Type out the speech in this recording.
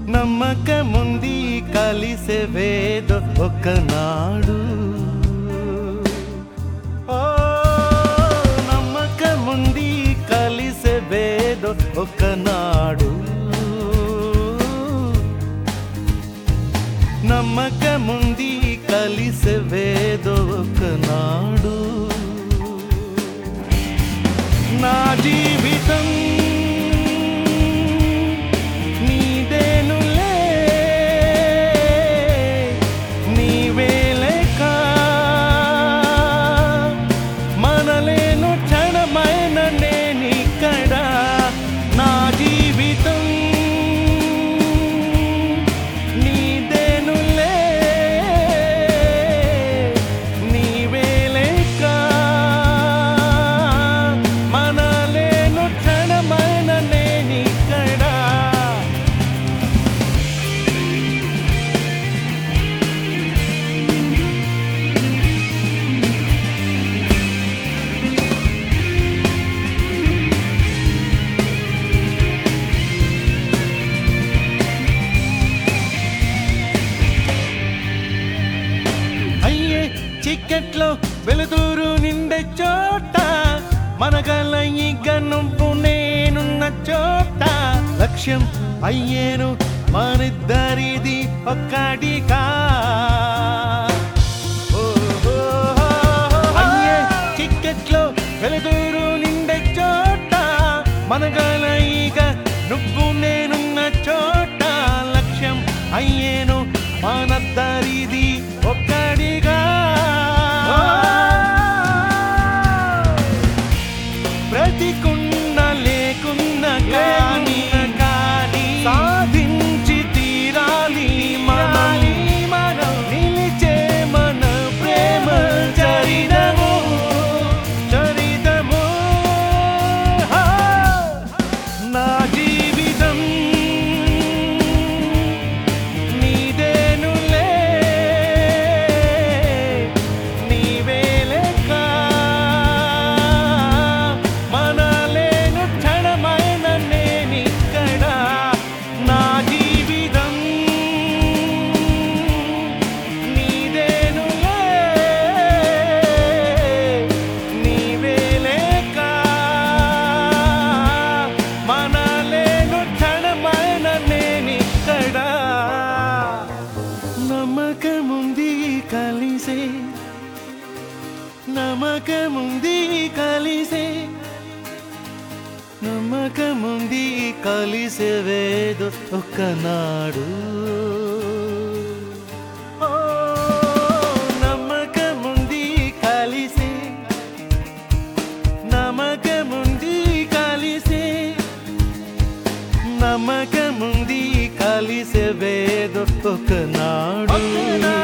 నమ్మకముంది కలిసేవేదో ఒకనాడు. ఓ నమ్మకముంది కలిసేవేదో ఒకనాడు. నమ్మకముంది కలిసేవేదో ఒకనాడు. నా జీవితం నీదేనులే, నీవేలేక మనలేను క్షణమైన నేనిక్కడ. నా జీవితం నీదేనులే, నీవేలేక మనలేను క్షణమైన నేనిక్కడ. అయ్యే చికెట్లో వెలుతురు నిండే చోట, మనగల ఇక నువ్వు నేనున్న చోట. లక్ష్యం అయ్యేను మనిద్దరిది ఒక్కటిగా. అయ్యే చికెట్లో వెలుతురు నిండే చోట, మనగల ఇక నువ్వు నేనున్న చోట. లక్ష్యం అయ్యేను మనిద్దరిది ఒక్కడిగా. బ్రతికున్న లేకున్న కానీ సాధించి తీరాలి మనం. నిలిచే మన ప్రేమ చరితము. నా జీవితం నీదేనులే, నీవేలేక మనలేను క్షణమైన నేనిక్కడ. నా జీవితం నీదేనులే, నీవేలేక మనలేను క్షణమైన నేనిక్కడ. నమ్మకముంది కలిసే, నమ్మకముంది కలిసే, నమ్మకముంది కలిసేవేదో ఒకనాడు. ఓ నమ్మకముంది కలిసే, నమ్మకముంది కలిసే, నమ్మకముంది కలిసేవేదో ఒకనాడు.